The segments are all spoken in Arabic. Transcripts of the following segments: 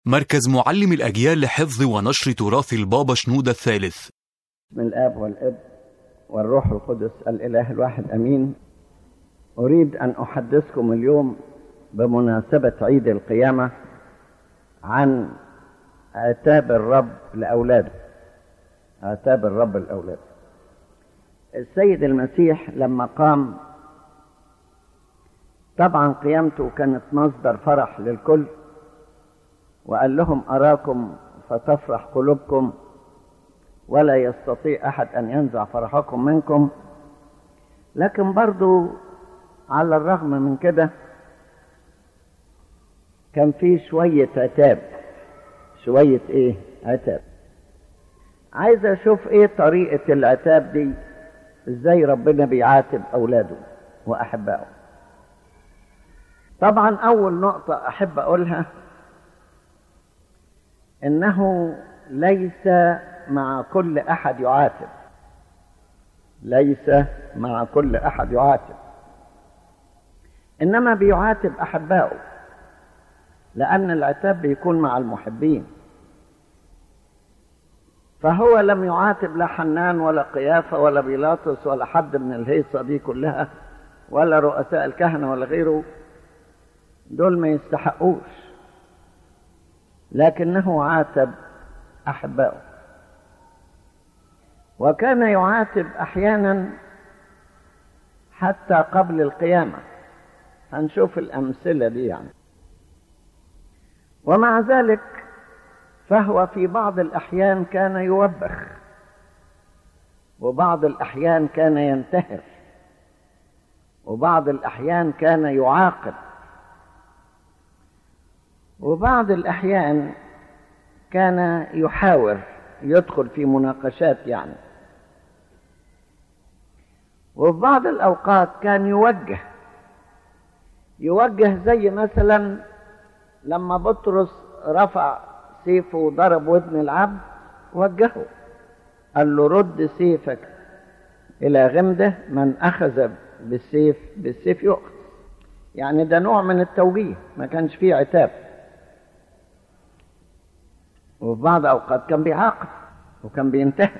مركز معلم الأجيال لحفظ ونشر تراث البابا شنودة الثالث. بسم الآب والابن والروح القدس الإله الواحد أمين. أريد أن أحدثكم اليوم بمناسبة عيد القيامة عن عتاب الرب لأولاده. عتاب الرب لأولاده. السيد المسيح لما قام، طبعا قيامته كانت مصدر فرح للكل، وقال لهم أراكم فتفرح قلوبكم ولا يستطيع أحد أن ينزع فرحكم منكم. لكن برضو على الرغم من كده كان في شوية عتاب. شوية عتاب. عايز أشوف طريقة العتاب دي، إزاي ربنا بيعاتب أولاده وأحبائه. طبعا أول نقطة أحب أقولها إنه ليس مع كل أحد يعاتب. ليس مع كل أحد يعاتب، إنما بيعاتب أحبائه، لأن العتاب بيكون مع المحبين. فهو لم يعاتب لا حنان ولا قيافة ولا بيلاطس ولا حد من الهيصة دي كلها، ولا رؤساء الكهنة ولا غيره. دول ما يستحقوش، لكنه عاتب أحبائه. وكان يعاتب أحيانا حتى قبل القيامة. هنشوف الأمثلة دي يعني. ومع ذلك فهو في بعض الأحيان كان يوبخ، وبعض الأحيان كان ينتهر، وبعض الأحيان كان يعاقب، وبعض الأحيان كان يحاور، يدخل في مناقشات يعني. وفي بعض الأوقات كان يوجه زي مثلا لما بطرس رفع سيفه وضرب ودن العبد، وجهه قال له رد سيفك إلى غمده، من أخذ بالسيف يؤخذ. يعني ده نوع من التوجيه، ما كانش فيه عتاب. وفي بعض أوقات كان بيعاقب وكان بينتهر.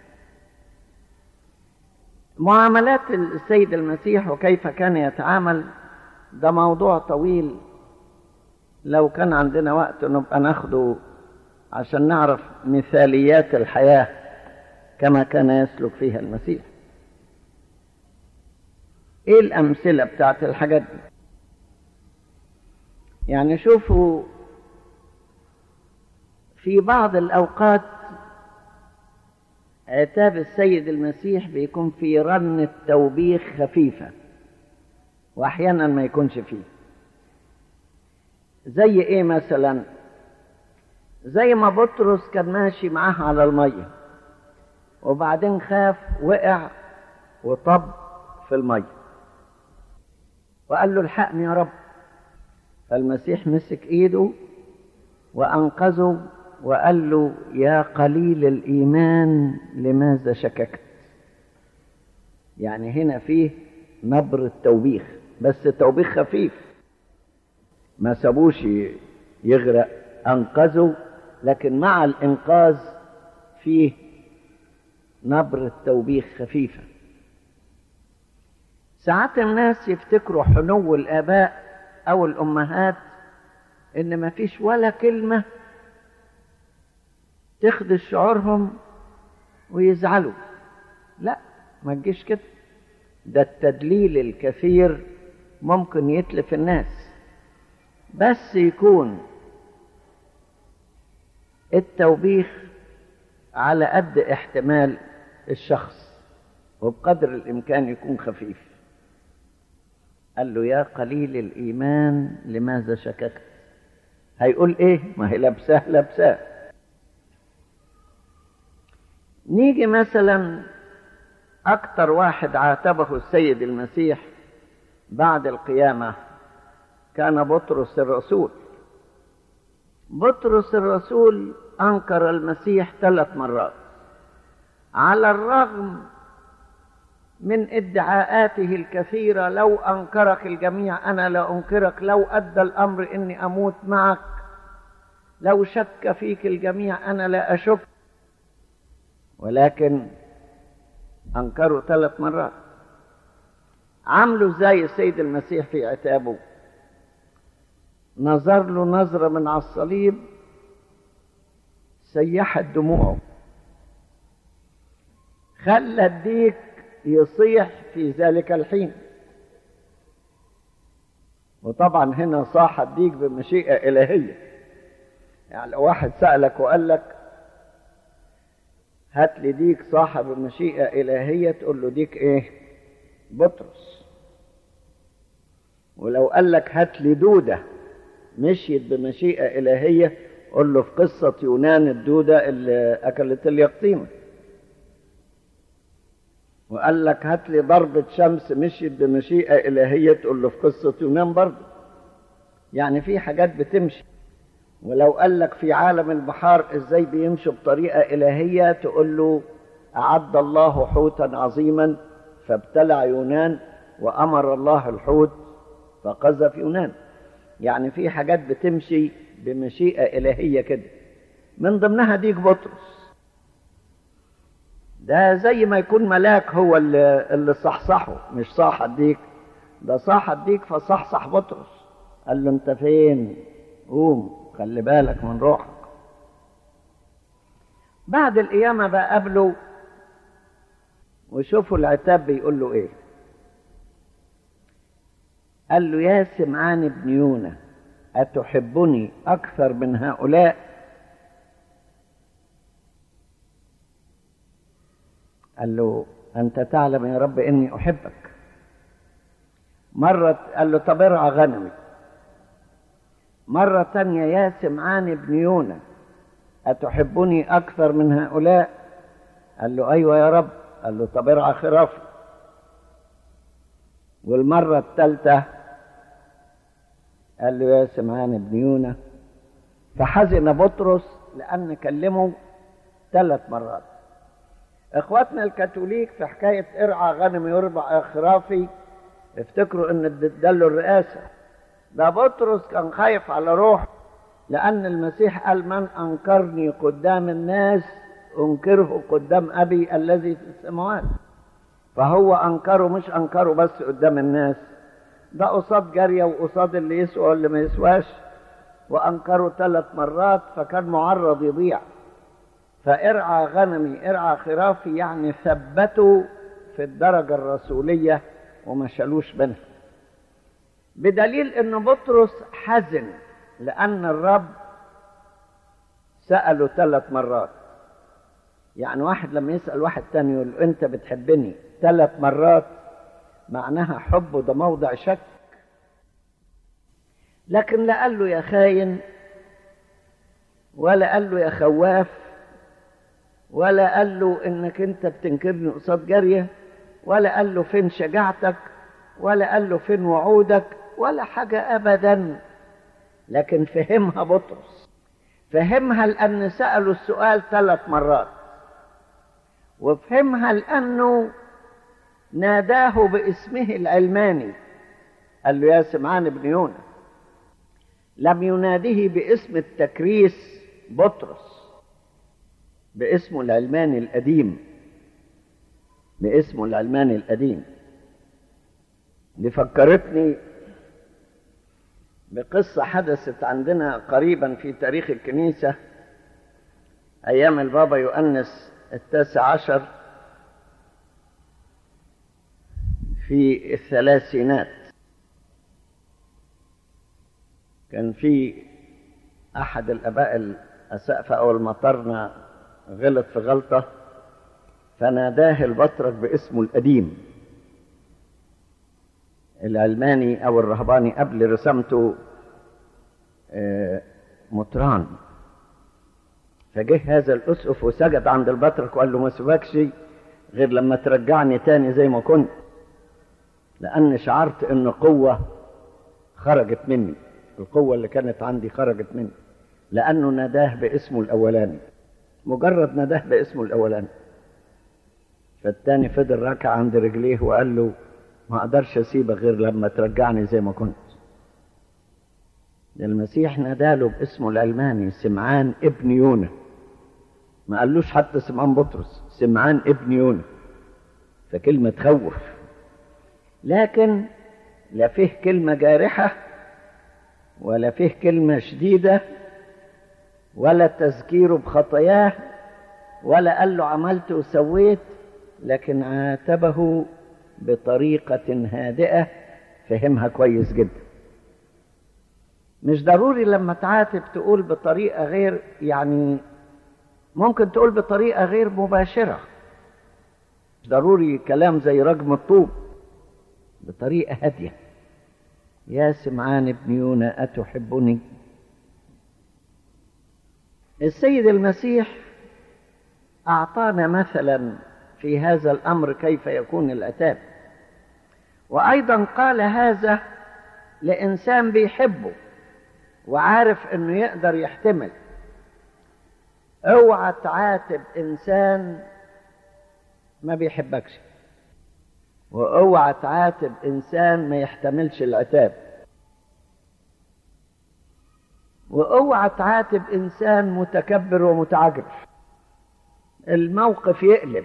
معاملات السيد المسيح وكيف كان يتعامل ده موضوع طويل، لو كان عندنا وقت نبقى ناخده عشان نعرف مثاليات الحياة كما كان يسلك فيها المسيح. ايه الأمثلة بتاعت الحاجات دي؟ يعني شوفوا، في بعض الأوقات عتاب السيد المسيح بيكون في رنة توبيخ خفيفة، وأحيانا ما يكونش فيه. زي ايه مثلا؟ زي ما بطرس كان ماشي معاه على المية، وبعدين خاف وقع وطب في المية، وقال له الحقني يا رب. فالمسيح مسك ايده وأنقذه وقال له يا قليل الإيمان لماذا شككت. يعني هنا فيه نبرة توبيخ، بس توبيخ خفيف، ما سابوش يغرق، أنقذه، لكن مع الإنقاذ فيه نبرة توبيخ خفيفة. ساعات الناس يفتكروا حنو الآباء أو الأمهات إن ما فيش ولا كلمة تخدش شعورهم ويزعلوا. لا، ما تجيش كده. ده التدليل الكثير ممكن يتلف الناس، بس يكون التوبيخ على قد احتمال الشخص، وبقدر الإمكان يكون خفيف. قال له يا قليل الإيمان لماذا شككت. هيقول ايه؟ ما هي لبساه. نيجي مثلا أكتر واحد عاتبه السيد المسيح بعد القيامة كان بطرس الرسول. بطرس الرسول أنكر المسيح 3 مرات، على الرغم من ادعاءاته الكثيرة. لو أنكرك الجميع أنا لا أنكرك، لو أدى الأمر إني أموت معك لو شك فيك الجميع أنا لا أشك، ولكن أنكروا 3 مرات. عملوا زي السيد المسيح في عتابه، نظر له نظرة من على الصليب سيحت دموعه، خلى الديك يصيح في ذلك الحين. وطبعا هنا صاح الديك بمشيئة إلهية. يعني لو واحد سألك وقال لك هات لي ديك صاح بمشيئة إلهية، تقول له ديك إيه؟ بطرس. ولو قال لك هات لي دودة مشيت بمشيئة إلهية، قل له في قصة يونان الدودة اللي أكلت اليقطينة. وقال لك هات لي ضربة شمس مشيت بمشيئة إلهية، تقول له في قصة يونان برضه. يعني في حاجات بتمشي. ولو قال لك في عالم البحار ازاي بيمشوا بطريقة إلهية، تقول له أعد الله حوتا عظيما فابتلع يونان وأمر الله الحوت فقذف يونان. يعني في حاجات بتمشي بمشيئة إلهية كده، من ضمنها ديك بطرس. ده زي ما يكون ملاك هو اللي صحصحه، مش صاح الديك، ده صاح الديك فصحصح بطرس، قال له انت فين؟ قوم خلي بالك من روحك. بعد القيامة بقى قابله وشوفوا العتاب بيقول له ايه. قال له يا سمعان بن يونا أتحبني أكثر من هؤلاء؟ قال له أنت تعلم يا رب إني أحبك. مرة قال له طب ارعى غنمي. مرة تانية يا سمعان بن يونا أتحبني أكثر من هؤلاء؟ قال له أيوة يا رب. قال له طب ارعى خرافي. والمرة الثالثة قال له يا سمعان بن يونا. فحزن بطرس لأن كلمه 3 مرات. اخواتنا الكاثوليك في حكاية ارعى غنمي واربع خرافي افتكروا ان اداله الرئاسة. ده بطرس كان خايف على روحه، لأن المسيح قال من أنكرني قدام الناس أنكره قدام أبي الذي في السماوات. فهو أنكره، مش أنكره بس قدام الناس، ده قصاد جارية وقصاد اللي يسوى واللي ما يسواش، وأنكره 3 مرات، فكان معرض يضيع. فارعى غنمي ارعى خرافي يعني ثبتوا في الدرجة الرسولية وما شالوش منها. بدليل ان بطرس حزن لأن الرب سأله 3 مرات. يعني واحد لما يسأل واحد تاني يقول له أنت بتحبني 3 مرات، معناها حبه ده موضع شك. لكن لا قال له يا خاين، ولا قال له يا خواف، ولا قال له إنك أنت بتنكرني قصاد جارية، ولا قال له فين شجاعتك، ولا قال له فين وعودك، ولا حاجة أبدا. لكن فهمها بطرس، فهمها لأن سأله السؤال 3 مرات، وفهمها لأنه ناداه باسمه العلماني. قال له يا سمعان بن يونا، لم يناديه باسم التكريس بطرس، باسمه العلماني القديم، باسمه العلماني القديم. دي فكرتني بقصة حدثت عندنا قريبا في تاريخ الكنيسة أيام البابا يؤنس 19 في الثلاثينات. كان في أحد الآباء الأسقفة أو المطرنة غلط في غلطة، فناداه البطرك باسمه القديم العلماني أو الرهباني قبل رسمته مطران. فجه هذا الأسقف وسجد عند البطرك وقال له ما سيبكش غير لما ترجعني تاني زي ما كنت، لأن شعرت إن قوة خرجت مني، القوة اللي كانت عندي خرجت مني، لأنه ناداه باسمه الأولاني، مجرد ناداه باسمه الأولاني. فالتاني فضل راكع عند رجليه وقال له ما أقدرش أسيبك غير لما ترجعني زي ما كنت. المسيح ناداله باسمه العلماني سمعان ابن يونا، ما قالوش حتى سمعان بطرس، سمعان ابن يونا، فكلمة تخوف، لكن لا فيه كلمة جارحة ولا فيه كلمة شديدة ولا تذكيره بخطاياه ولا قال له عملت وسويت، لكن عاتبه بطريقة هادئة فهمها كويس جدا. مش ضروري لما تعاتب تقول بطريقة غير، يعني ممكن تقول بطريقة غير مباشرة، مش ضروري كلام زي رجم الطوب، بطريقة هادية. يا سمعان ابن يونا أتحبني؟ السيد المسيح أعطانا مثلا في هذا الأمر كيف يكون العتاب، وأيضا قال هذا لإنسان بيحبه وعارف إنه يقدر يحتمل. اوعى تعاتب إنسان ما بيحبكش، واوعى تعاتب إنسان ما يحتملش العتاب، واوعى تعاتب إنسان متكبر ومتعجرف. الموقف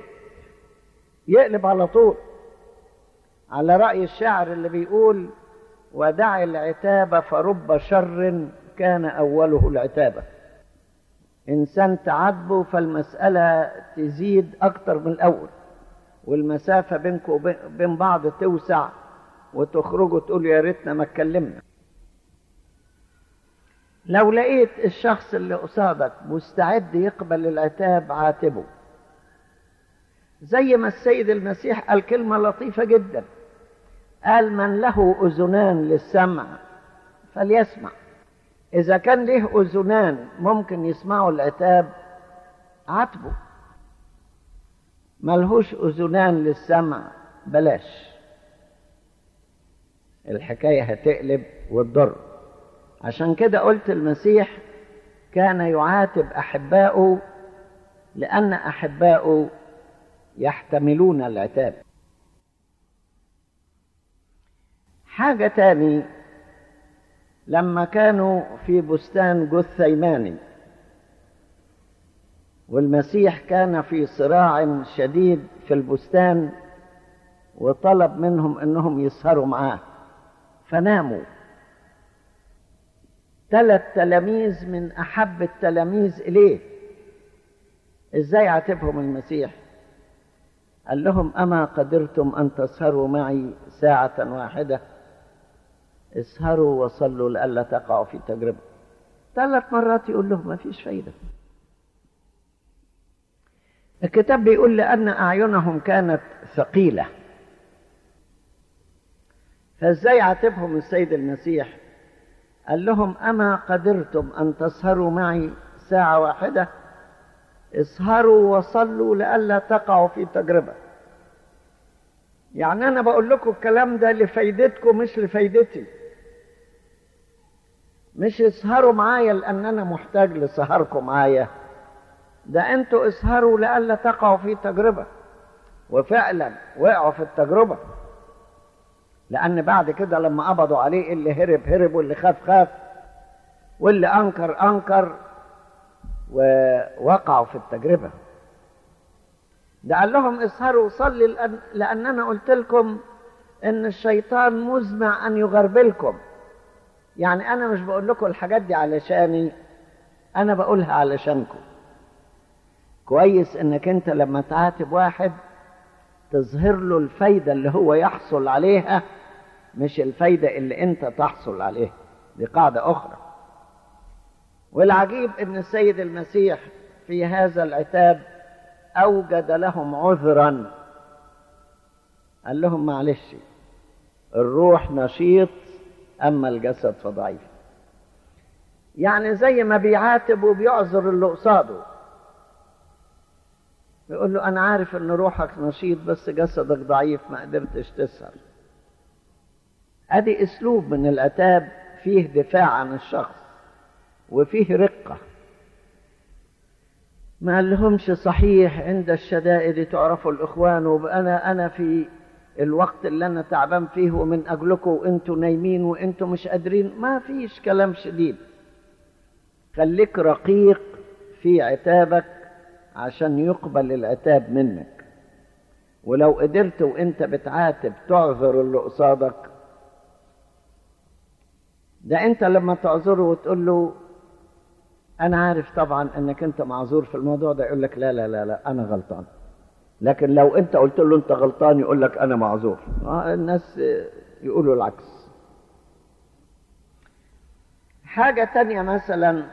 يقلب على طول، على رأي الشاعر اللي بيقول ودع العتاب فرب شر كان أوله العتابة. إنسان تعاتبه فالمسألة تزيد أكتر من الأول، والمسافة بينكم وبين بعض توسع، وتخرجوا تقولوا يا ريتنا ما اتكلمنا. لو لقيت الشخص اللي قصادك مستعد يقبل العتاب عاتبه، زي ما السيد المسيح قال كلمة لطيفة جدا، قال من له أذنان للسمع فليسمع. إذا كان له أذنان ممكن يسمعوا العتاب عاتبه، ملهوش أذنان للسمع بلاش، الحكاية هتقلب وتضر. عشان كده قلت المسيح كان يعاتب أحباؤه لأن أحباؤه يحتملون العتاب. حاجة تاني، لما كانوا في بستان جثيماني والمسيح كان في صراع شديد في البستان، وطلب منهم انهم يسهروا معاه فناموا. 3 تلاميذ من احب التلاميذ اليه، ازاي عاتبهم المسيح؟ قال لهم اما قدرتم ان تسهروا معي ساعة واحدة؟ اسهروا وصلوا لئلا تقعوا في تجربة. 3 مرات يقول لهم ما فيش فايدة. الكتاب بيقول لأن أعينهم كانت ثقيلة، فازاي عاتبهم السيد المسيح؟ قال لهم أما قدرتم أن تسهروا معي ساعة واحدة؟ اسهروا وصلوا لئلا تقعوا في تجربة. يعني أنا بقول لكم الكلام ده لفايدتكم مش لفايدتي، مش اسهروا معايا لأن أنا محتاج لسهركم معايا، ده أنتوا اسهروا لئلا تقعوا في تجربة. وفعلا وقعوا في التجربة، لأن بعد كده لما قبضوا عليه اللي هرب واللي خاف واللي أنكر ووقعوا في التجربة. ده قال لهم اسهروا وصلي لأن أنا قلت لكم إن الشيطان مزمع أن يغربلكم. يعني أنا مش بقول لكم الحاجات دي علشاني، أنا بقولها علشانكم. كويس إنك أنت لما تعاتب واحد تظهر له الفايدة اللي هو يحصل عليها، مش الفايدة اللي أنت تحصل عليها. دي قاعدة أخرى. والعجيب إن السيد المسيح في هذا العتاب أوجد لهم عذرا، قال لهم معلش الروح نشيط أما الجسد فضعيف. يعني زي ما بيعاتب وبيعذر اللي قصاده، يقول له أنا عارف إن روحك نشيط بس جسدك ضعيف ما قدرتش تسهر. أدي أسلوب من العتاب فيه دفاع عن الشخص وفيه رقة. ما قال لهمش صحيح عند الشدائد تعرفوا الإخوان، وأنا في الوقت اللي أنا تعبان فيه ومن أجلكم وإنتوا نايمين وإنتوا مش قادرين. ما فيش كلام شديد. خليك رقيق في عتابك عشان يقبل العتاب منك. ولو قدرت وإنت بتعاتب تعذر اللي قصادك، ده أنت لما تعذره وتقول له أنا عارف طبعا أنك أنت معذور في الموضوع ده، يقول لك لا لا لا لا أنا غلطان. لكن لو أنت قلت له أنت غلطان يقول لك أنا معذور. الناس يقولوا العكس. حاجة تانية مثلا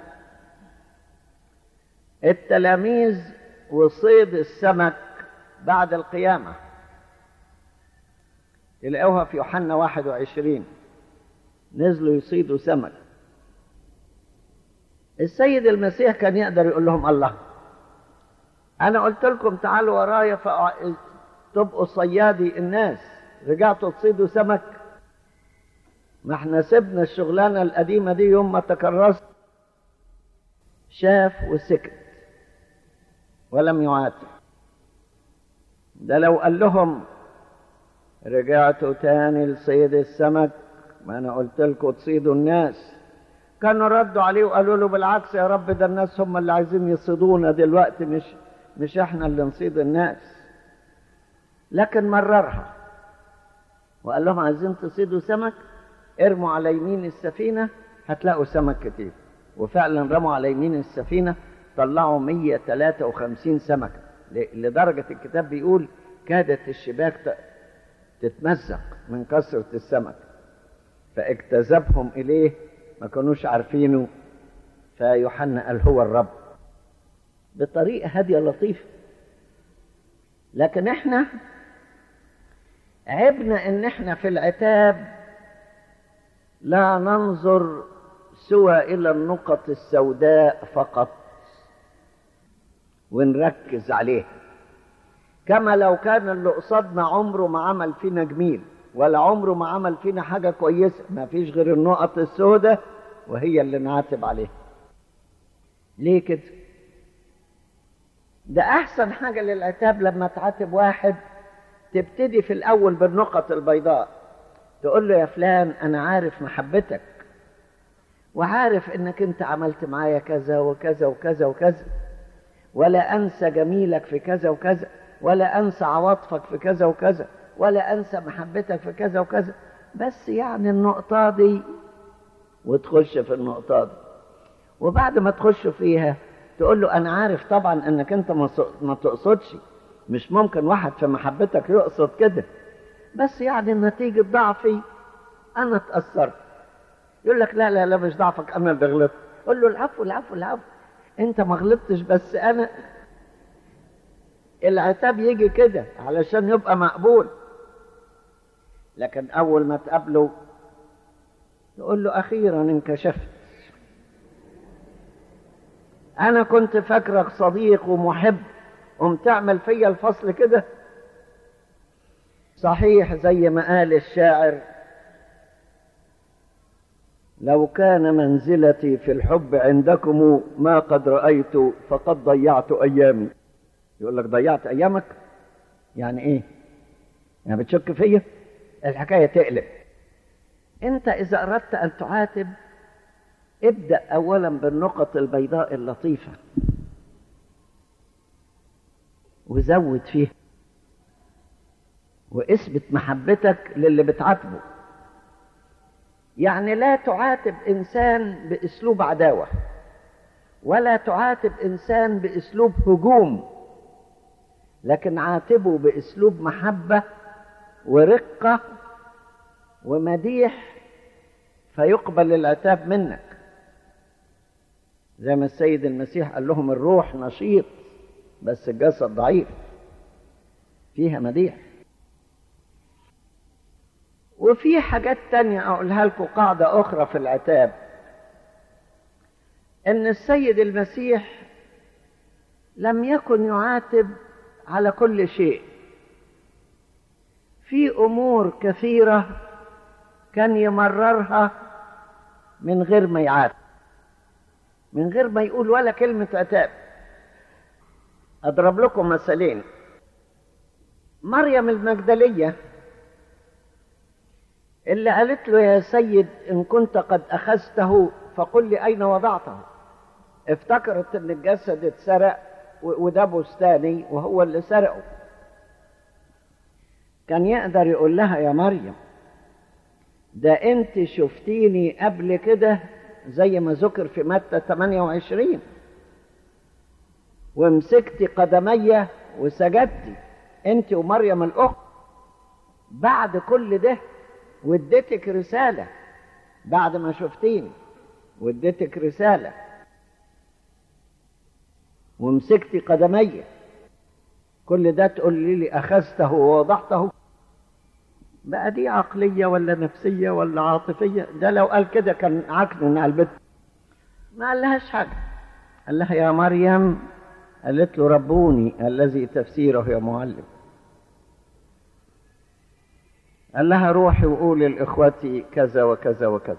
التلاميذ وصيد السمك بعد القيامة، تلاقوها في يوحنا 21 نزلوا يصيدوا سمك. السيد المسيح كان يقدر يقول لهم الله أنا قلت لكم تعالوا ورايا تبقوا صيادي الناس، رجعتوا تصيدوا سمك؟ ما احنا سبنا الشغلانة القديمة دي يوم ما تكرست. شاف وسكت ولم يعاتب. ده لو قال لهم رجعتوا تاني لصيد السمك، ما انا قلت لكم تصيدوا الناس، كانوا ردوا عليه وقالوا له بالعكس يا رب، ده الناس هم اللي عايزين يصيدونا دلوقتي، مش احنا اللي نصيد الناس. لكن مررها وقال لهم عايزين تصيدوا سمك، ارموا على يمين السفينة هتلاقوا سمك كتير. وفعلا رموا على يمين السفينة طلعوا 153 سمكة، لدرجة الكتاب بيقول كادت الشباك تتمزق من كثرة السمك، فاجتذبهم إليه ما كانوش عارفينه، فيوحنا قال هو الرب بطريقة هادية لطيفة. لكن احنا عبنا ان احنا في العتاب لا ننظر سوى الى النقط السوداء فقط ونركز عليها، كما لو كان اللي قصادنا عمره ما عمل فينا جميل ولا عمره ما عمل فينا حاجة كويسة، ما فيش غير النقط السوداء وهي اللي نعاتب عليها. ليه كده؟ ده احسن حاجة للعتاب لما تعاتب واحد تبتدي في الاول بالنقط البيضاء، تقول له يا فلان انا عارف محبتك وعارف انك انت عملت معايا كذا وكذا وكذا وكذا، ولا انسى جميلك في كذا وكذا، ولا انسى عواطفك في كذا وكذا، ولا انسى محبتك في كذا وكذا، بس يعني النقطة دي، وتخش في النقطة دي. وبعد ما تخش فيها تقول له انا عارف طبعا انك انت ما تقصدش، مش ممكن واحد في محبتك يقصد كده، بس يعني نتيجة ضعفي انا اتأثرت. يقول لك لا لا لا مش ضعفك، انا اللي غلطت. قول له العفو العفو العفو، انت ما غلطتش بس انا. العتاب يجي كده علشان يبقى مقبول. لكن اول ما تقابله تقول له اخيرا انكشفت، انا كنت فاكرك صديق ومحب، قمت تعمل فيا الفصل كده. صحيح زي ما قال الشاعر لو كان منزلتي في الحب عندكم ما قد رأيت فقد ضيعت أيامي. يقول لك ضيعت أيامك؟ يعني إيه؟ يعني بتشك فيا؟ الحكاية تقلب. أنت إذا أردت أن تعاتب ابدأ أولا بالنقط البيضاء اللطيفة وزود فيها، واثبت محبتك للي بتعاتبه. يعني لا تعاتب إنسان بأسلوب عداوة، ولا تعاتب إنسان بأسلوب هجوم، لكن عاتبه بأسلوب محبة ورقة ومديح، فيقبل العتاب منك. زي ما السيد المسيح قال لهم الروح نشيط بس الجسد ضعيف، فيها مديح. وفي حاجات تانية أقولها لكم، قاعدة أخرى في العتاب، إن السيد المسيح لم يكن يعاتب على كل شيء. في أمور كثيرة كان يمررها من غير ما يعاتب، من غير ما يقول ولا كلمة عتاب. أضرب لكم مثالين. مريم المجدلية اللي قالت له يا سيد إن كنت قد أخذته فقل لي أين وضعته. افتكرت إن الجسد اتسرق وده بستاني وهو اللي سرقه. كان يقدر يقول لها يا مريم ده انت شفتيني قبل كده زي ما ذكر في متى 28 ومسكتي قدمي وسجدتي انت ومريم الاخت بعد كل ده، واديتك رسالة بعد ما شفتيني واديتك رسالة ومسكتي قدمي، كل ده تقول لي أخذته ووضعته؟ بقى دي عقلية ولا نفسية ولا عاطفية؟ ده لو قال كده كان عكنن على البيت. ما قال لهاش حاجة، قال لها يا مريم، قالت له ربوني الذي تفسيره يا معلم. قال لها روحي وقولي لإخوتي كذا وكذا وكذا.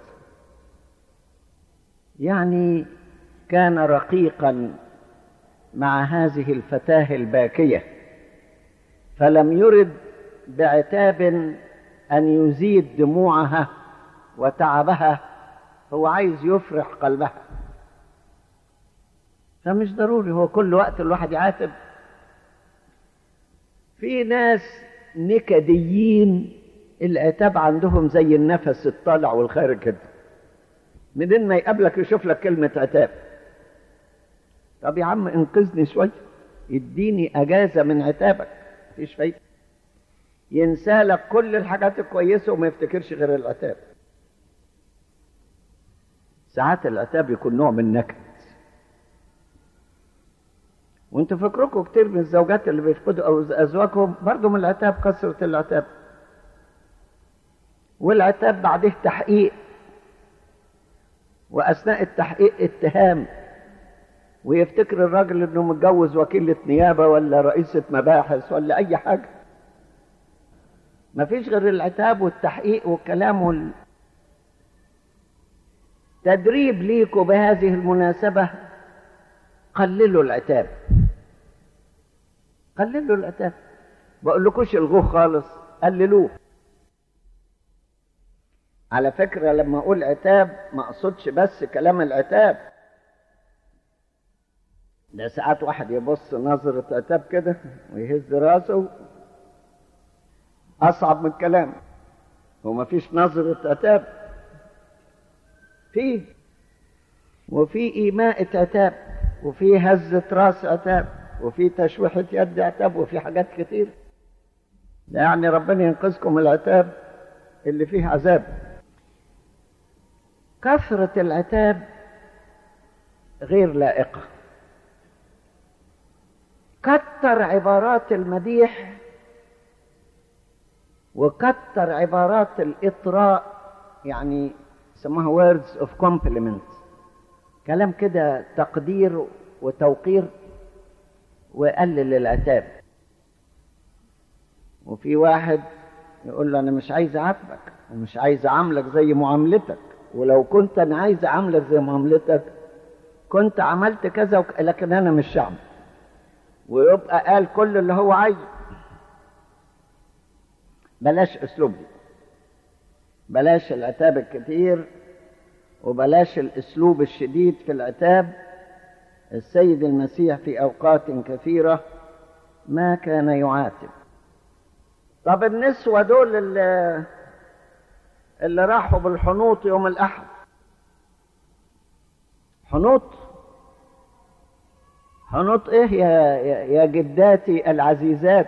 يعني كان رقيقا مع هذه الفتاة الباكية، فلم يرد بعتاب أن يزيد دموعها وتعبها، هو عايز يفرح قلبها. فمش ضروري هو كل وقت الواحد يعاتب. في ناس نكديين العتاب عندهم زي النفس الطالع والخارج كده، منين ما يقابلك يشوف لك كلمة عتاب. طب يا عم انقذني شوية، اديني اجازة من عتابك، مفيش فايدة. ينسى لك كل الحاجات الكويسة وما يفتكرش غير العتاب. ساعات العتاب يكون نوع من نكد. وانتوا فكركم كتير من الزوجات اللي بيفقدوا او ازواجهم برضه من العتاب، كثرة العتاب. والعتاب بعده تحقيق، واثناء التحقيق اتهام، ويفتكر الراجل انه متجوز وكيلة نيابة ولا رئيسة مباحث ولا اي حاجة. مفيش غير العتاب والتحقيق والكلام تدريب ليكوا بهذه المناسبة. قللوا العتاب، قللوا العتاب، بقول لكوش الغوه خالص، قللوه. على فكرة لما اقول عتاب ما اقصدش بس كلام العتاب، ده ساعات واحد يبص نظرة عتاب كده ويهز راسه، اصعب من الكلام. هو ما فيش نظرة عتاب، فيه، وفي إيماءة عتاب، وفي هزة راس عتاب، وفي تشويحة يد عتاب، وفي حاجات كتير. يعني ربنا ينقذكم من العتاب اللي فيه عذاب. كثرة العتاب غير لائقة. كتر عبارات المديح وكتر عبارات الإطراء، يعني يسموها words of compliment، كلام كده تقدير وتوقير، وقلل العتاب. وفي واحد يقول له أنا مش عايز أعاتبك ومش عايز أعاملك زي معاملتك، ولو كنت أنا عايز أعاملك زي معاملتك كنت عملت كذا لكن أنا مش شعب، ويبقى قال كل اللي هو عايزه. بلاش أسلوب دي، بلاش العتاب الكتير، وبلاش الأسلوب الشديد في العتاب. السيد المسيح في أوقات كثيرة ما كان يعاتب. طب النسوة دول اللي راحوا بالحنوط يوم الأحد، حنوط ايه يا جداتي العزيزات؟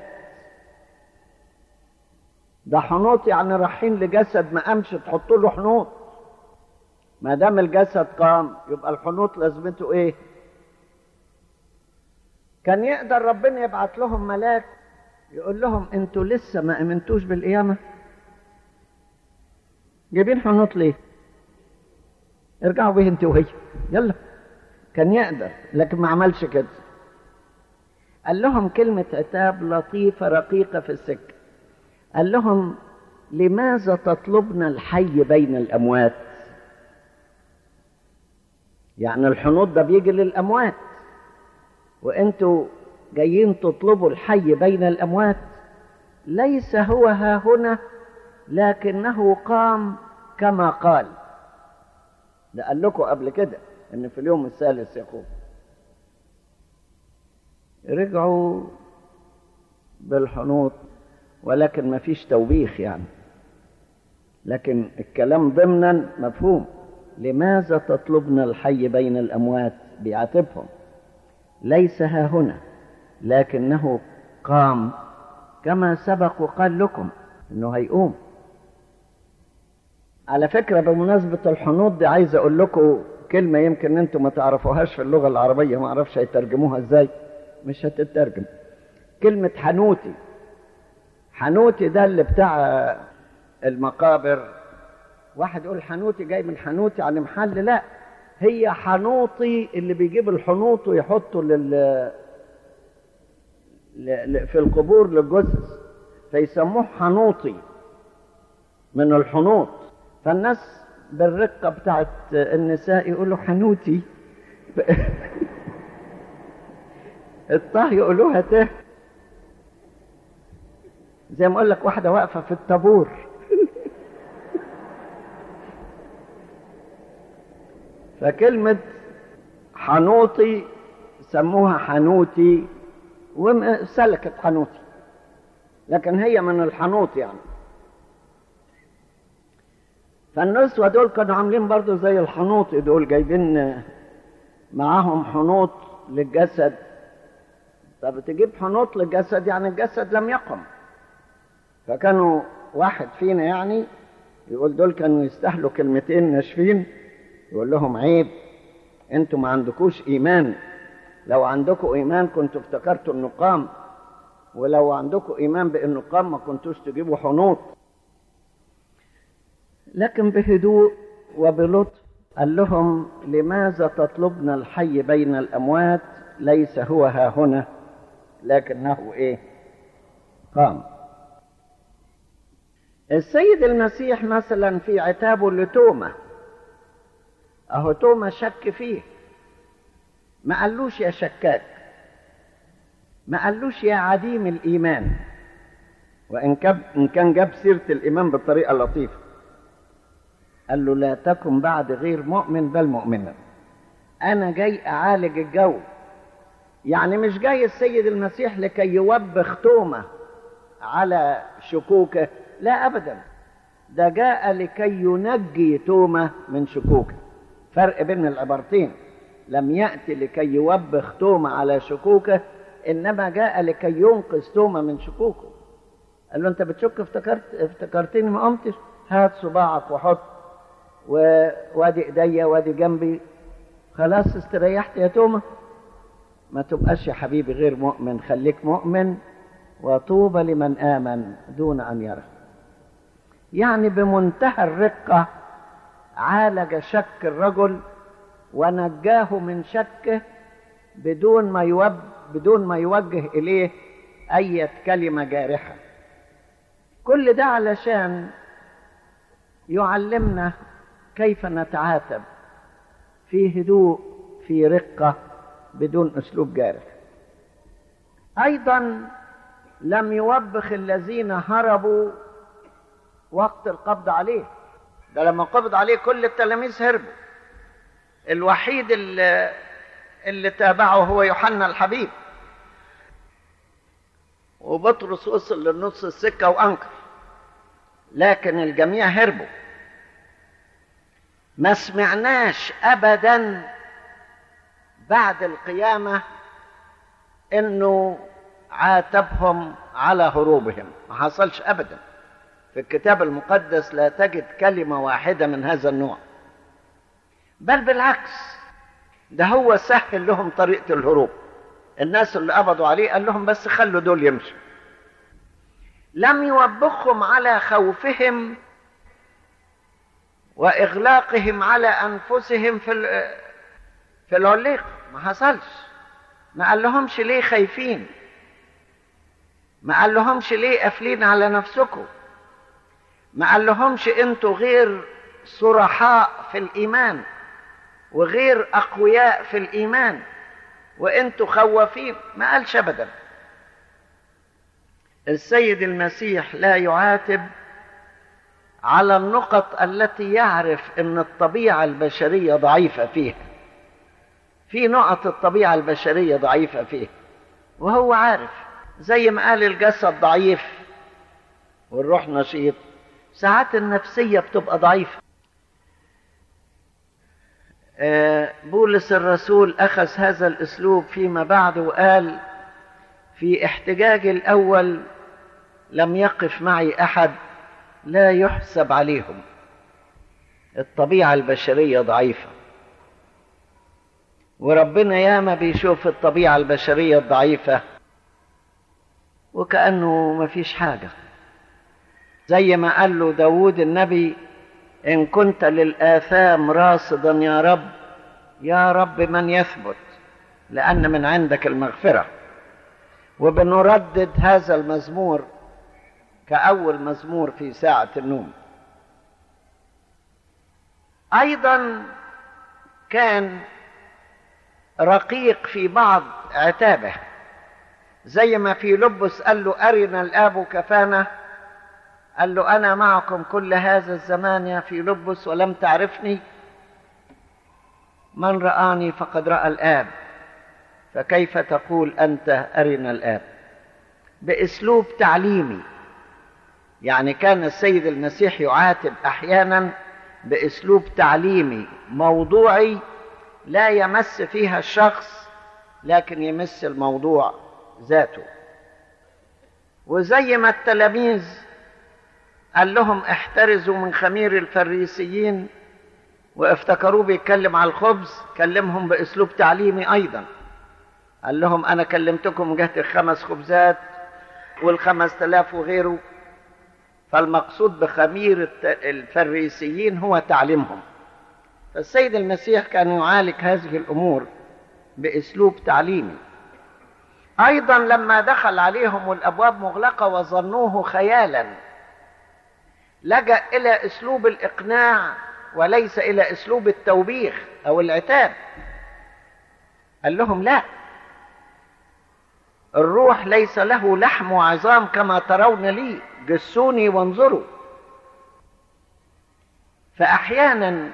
ده حنوط يعني رايحين لجسد ما قامش تحطوا له حنوط. ما دام الجسد قام يبقى الحنوط لازمته ايه؟ كان يقدر ربنا يبعت لهم ملاك يقول لهم انتوا لسه ما امنتوش بالقيامة؟ جايبين حنوط ليه؟ ارجعوا به انت وهي، يلا. كان يقدر لكن ما عملش كده. قال لهم كلمة عتاب لطيفة رقيقة في السكة. قال لهم لماذا تطلبن الحي بين الأموات؟ يعني الحنوط ده بيجي للأموات، وانتوا جايين تطلبوا الحي بين الأموات. ليس هو ها هنا لكنه قام كما قال. ده قال لكم قبل كده ان في اليوم الثالث يقوم. رجعوا بالحنوط، ولكن ما فيش توبيخ يعني، لكن الكلام ضمنا مفهوم. لماذا تطلبن الحي بين الأموات؟ بيعاتبهم. ليس ها هنا، لكنه قام كما سبق وقال لكم انه هيقوم. على فكرة بمناسبة الحنوط دي عايز اقول لكم كلمة يمكن انتم ما تعرفوهاش في اللغة العربية، ما اعرفش هيترجموها ازاي، مش هتترجم. كلمة حنوتي، حنوتي ده اللي بتاع المقابر. واحد يقول حنوتي جاي من حنوتي يعني محل، لا، هي حنوطي اللي بيجيب الحنوط ويحطه في القبور للجثث، فيسموه حنوطي من الحنوط. فالناس بالرقة بتاعت النساء يقولوا حنوتي الطه يقولوها ته، زي ما اقول لك واحدة واقفة في الطابور فكلمة حنوطي سموها حنوتي وسلكت حنوتي، لكن هي من الحنوط يعني. فالنسوة دول كانوا عاملين برضو زي الحنوط دول، جايبين معاهم حنوط للجسد. طب تجيب حنوط للجسد يعني الجسد لم يقم. فكانوا واحد فينا يعني يقول دول كانوا يستاهلوا كلمتين ناشفين، يقول لهم عيب، انتوا ما عندكوش ايمان. لو عندكوا ايمان كنتوا افتكرتوا انه قام، ولو عندكوا ايمان بانه قام ما كنتوش تجيبوا حنوط. لكن بهدوء وبلطف قال لهم لماذا تطلبن الحي بين الاموات؟ ليس هو ها هنا، لكنه ايه؟ قام. السيد المسيح مثلا في عتابه لتوما، اهو توما شك فيه، ما قالوش يا شكاك، ما قالوش يا عديم الايمان، وان كان جاب سيره الايمان بطريقه لطيفه. قال له لا تكن بعد غير مؤمن بل مؤمنا. انا جاي اعالج الجو، يعني مش جاي السيد المسيح لكي يوبخ توما على شكوكه، لا ابدا، ده جاء لكي ينجي توما من شكوكه. فرق بين العبارتين، لم يأتي لكي يوبخ توما على شكوكه، انما جاء لكي ينقذ توما من شكوكه. قال له انت بتشك، افتكرتني ما قمتش، هات صباعك وحط، وادي ايديا وادي جنبي، خلاص استريحت يا توما. ما تبقاش يا حبيبي غير مؤمن، خليك مؤمن، وطوبى لمن آمن دون أن يرى. يعني بمنتهى الرقة عالج شك الرجل ونجاه من شكه بدون ما يوجه إليه أي كلمة جارحة. كل ده علشان يعلمنا كيف نتعاتب في هدوء، في رقة، بدون أسلوب جارح. أيضا لم يوبخ الذين هربوا وقت القبض عليه. ده لما قبض عليه كل التلاميذ هربوا، الوحيد اللي تابعه هو يوحنا الحبيب، وبطرس وصل للنص السكة وأنكر، لكن الجميع هربوا. ما سمعناش أبدا بعد القيامة إنه عاتبهم على هروبهم، ما حصلش أبدا. في الكتاب المقدس لا تجد كلمة واحدة من هذا النوع، بل بالعكس، ده هو سهل لهم طريقة الهروب. الناس اللي قبضوا عليه قال لهم بس خلوا دول يمشوا. لم يوبخهم على خوفهم وإغلاقهم على أنفسهم في العليق، ما حصلش. ما قال لهمش ليه خايفين، ما قال لهمش ليه قافلين على نفسكم، ما قال لهمش انتوا غير صرحاء في الإيمان وغير أقوياء في الإيمان وانتوا خوافين، ما قالش أبدا. السيد المسيح لا يعاتب على النقط التي يعرف ان الطبيعة البشرية ضعيفة فيها. في نقط الطبيعة البشرية ضعيفة فيها وهو عارف، زي ما قال الجسد ضعيف والروح نشيط، ساعات النفسية بتبقى ضعيفة. بولس الرسول أخذ هذا الأسلوب فيما بعد وقال: في احتجاج الأول لم يقف معي أحد لا يحسب عليهم. الطبيعة البشرية ضعيفة، وربنا ياما بيشوف الطبيعة البشرية الضعيفة وكأنه مفيش حاجة، زي ما قال له داود النبي: إن كنت للآثام راصدا يا رب من يثبت، لأن من عندك المغفرة. وبنردد هذا المزمور كأول مزمور في ساعة النوم. أيضا كان رقيق في بعض عتابه، زي ما في لبس قال له: أرنا الآب كفانا. قال له: أنا معكم كل هذا الزمان يا في لبس ولم تعرفني، من رآني فقد رأى الآب، فكيف تقول أنت أرنا الآب؟ بأسلوب تعليمي. يعني كان السيد المسيح يعاتب أحيانا بأسلوب تعليمي موضوعي، لا يمس فيها الشخص لكن يمس الموضوع ذاته. وزي ما التلاميذ قال لهم: احترزوا من خمير الفريسيين، وافتكروه بيتكلم على الخبز، كلمهم بأسلوب تعليمي أيضا. قال لهم: أنا كلمتكم جهة 5 خبزات وال5000 وغيره. فالمقصود بخمير الفريسيين هو تعليمهم. فالسيد المسيح كان يعالج هذه الأمور بأسلوب تعليمي. أيضا لما دخل عليهم والأبواب مغلقة وظنوه خيالا، لجأ إلى أسلوب الإقناع وليس إلى أسلوب التوبيخ أو العتاب. قال لهم: لا، الروح ليس له لحم وعظام كما ترون لي، جسوني وانظروا. فأحيانا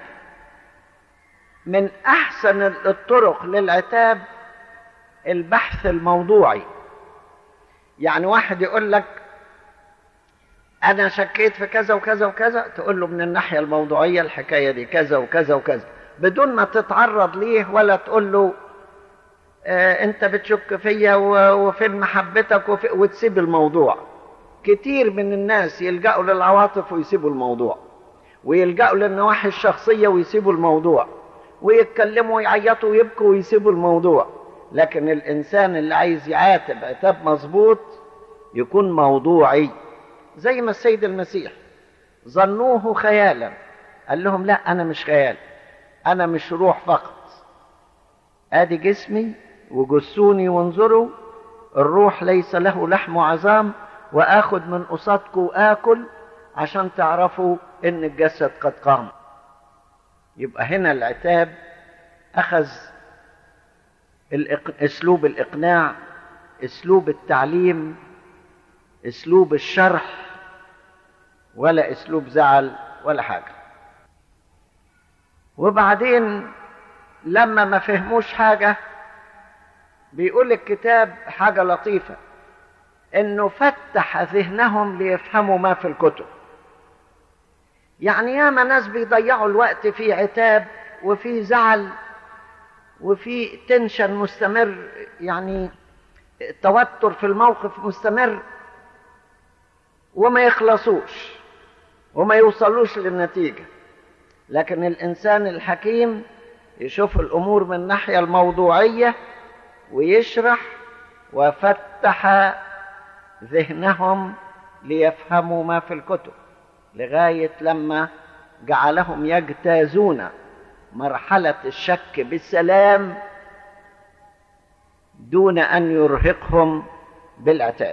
من أحسن الطرق للعتاب البحث الموضوعي. يعني واحد يقول لك: أنا شكيت في كذا وكذا وكذا، تقول له من الناحية الموضوعية الحكاية دي كذا وكذا وكذا، بدون ما تتعرض ليه ولا تقول له أنت بتشك فيا وفين محبتك وتسيب الموضوع. كتير من الناس يلجأوا للعواطف ويسيبوا الموضوع، ويلجأوا للنواحي الشخصية ويسيبوا الموضوع، ويتكلموا ويعيطوا ويبكوا ويسيبوا الموضوع. لكن الإنسان اللي عايز يعاتب عتاب مظبوط يكون موضوعي، زي ما السيد المسيح ظنوه خيالا، قال لهم: لا، أنا مش خيال، أنا مش روح فقط، آدي جسمي وجسوني وانظروا، الروح ليس له لحم وعظام، وآخد من قصادكم وآكل عشان تعرفوا إن الجسد قد قام. يبقى هنا العتاب أخذ أسلوب الإقناع، أسلوب التعليم، أسلوب الشرح، ولا أسلوب زعل ولا حاجة. وبعدين لما ما فهموش حاجة بيقول الكتاب حاجة لطيفة، إنه فتح ذهنهم ليفهموا ما في الكتب. يعني ياما ناس بيضيعوا الوقت في عتاب وفي زعل وفي تنشن مستمر، يعني توتر في الموقف مستمر، وما يخلصوش وما يوصلوش للنتيجة. لكن الإنسان الحكيم يشوف الأمور من الناحية الموضوعية ويشرح، وفتح ذهنهم ليفهموا ما في الكتب، لغاية لما جعلهم يجتازون مرحلة الشك بالسلام دون أن يرهقهم بالعتاب.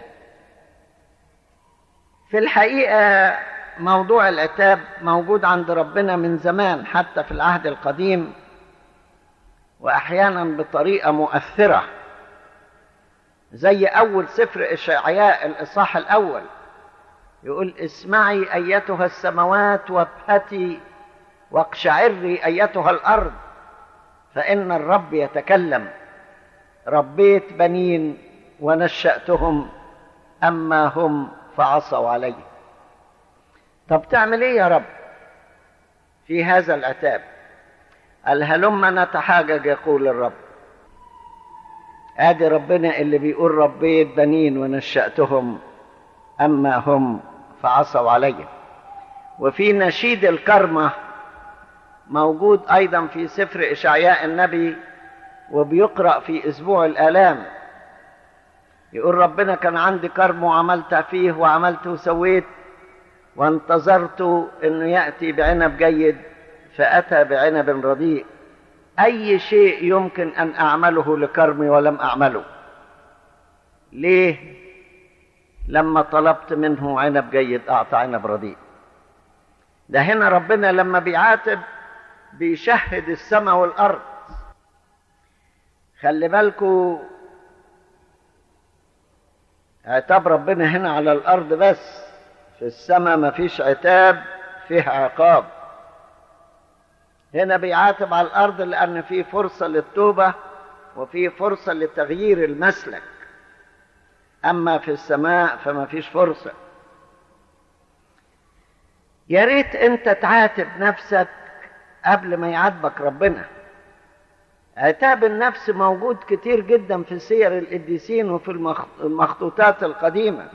في الحقيقة موضوع العتاب موجود عند ربنا من زمان، حتى في العهد القديم، وأحيانا بطريقة مؤثرة، زي أول سفر إشعياء الإصحاح الأول، يقول اسمعي أيتها السماوات وابهتي واقشعري أيتها الأرض، فإن الرب يتكلم. ربيت بنين ونشأتهم، أما هم فعصوا علي. طب تعمل إيه يا رب في هذا العتاب؟ قال هلما نتحاجج يقول الرب. ادي ربنا اللي بيقول ربيت بنين ونشأتهم، أما هم فعصوا علي. وفي نشيد الكرمة موجود أيضا في سفر إشعياء النبي، وبيقرأ في أسبوع الآلام. يقول ربنا كان عندي كرم وعملت فيه وعملت وسويت، وانتظرت أنه يأتي بعنب جيد فأتى بعنب رديء. أي شيء يمكن أن أعمله لكرمي ولم أعمله. ليه؟ لما طلبت منه عنب جيد أعطى عنب رديء. ده هنا ربنا لما بيعاتب بيشهد السماء والأرض. خلي بالكوا، عتاب ربنا هنا على الأرض بس، في السماء مفيش عتاب، فيه عقاب. هنا بيعاتب على الأرض لأن في فرصة للتوبة وفي فرصة لتغيير المسلك، أما في السماء فما فيش فرصة. يا ريت أنت تعاتب نفسك قبل ما يعاتبك ربنا. عتاب النفس موجود كتير جدا في سير القديسين وفي المخطوطات القديمة،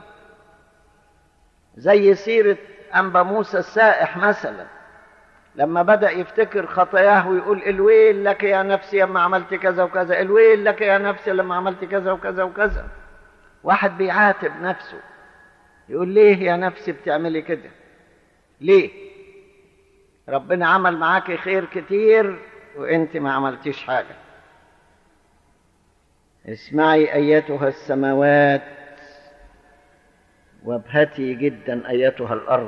زي سيرة أنبا موسى السائح مثلا، لما بدأ يفتكر خطاياه ويقول الويل لك يا نفسي لما عملت كذا وكذا، الويل لك يا نفسي لما عملت كذا وكذا وكذا. واحد بيعاتب نفسه يقول ليه يا نفسي بتعملي كده؟ ليه؟ ربنا عمل معاك خير كتير وانت ما عملتيش حاجة. اسمعي أيتها السماوات وابهتي جدا أيتها الأرض.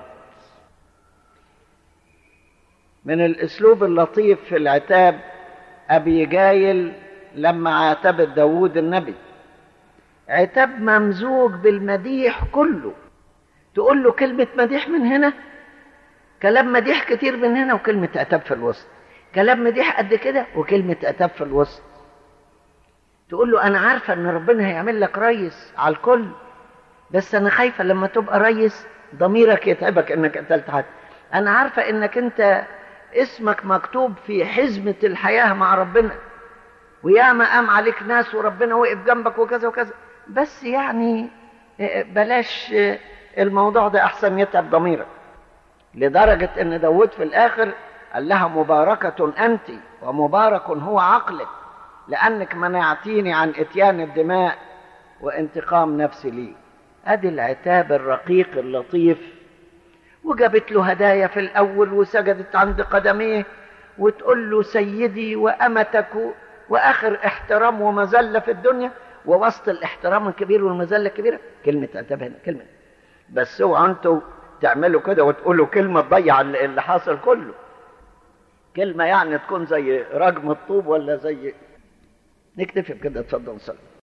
من الأسلوب اللطيف في العتاب أبيجايل لما عاتبت داود النبي، عتاب ممزوج بالمديح كله. تقول له كلمة مديح من هنا، كلام مديح كتير من هنا، وكلمة عتاب في الوسط، كلام مديح قد كده وكلمة عتاب في الوسط. تقول له أنا عارفة إن ربنا هيعمل لك ريس على الكل، بس أنا خايفة لما تبقى ريس ضميرك يتعبك إنك قتلت حد. أنا عارفة إنك أنت اسمك مكتوب في حزمة الحياة مع ربنا، وياما قام عليك ناس وربنا وقف جنبك وكذا وكذا، بس يعني بلاش الموضوع ده أحسن يتعب ضميرك. لدرجة إن داود في الآخر قال لها مباركة أنت ومبارك هو عقلك، لأنك منعتيني عن إتيان الدماء وانتقام نفسي لي. أدي العتاب الرقيق اللطيف. وجابت له هدايا في الأول وسجدت عند قدميه وتقول له سيدي وأمتك، وآخر احترام ومذلة في الدنيا، ووسط الاحترام الكبير والمذلة الكبيرة كلمة عتاب هنا، كلمة. بس اوعوا انتوا تعملوا كده وتقولوا كلمة تضيع اللي حاصل كله. كلمة يعني تكون زي رجم الطوب ولا زي. نكتفي بكده، اتفضل صلي.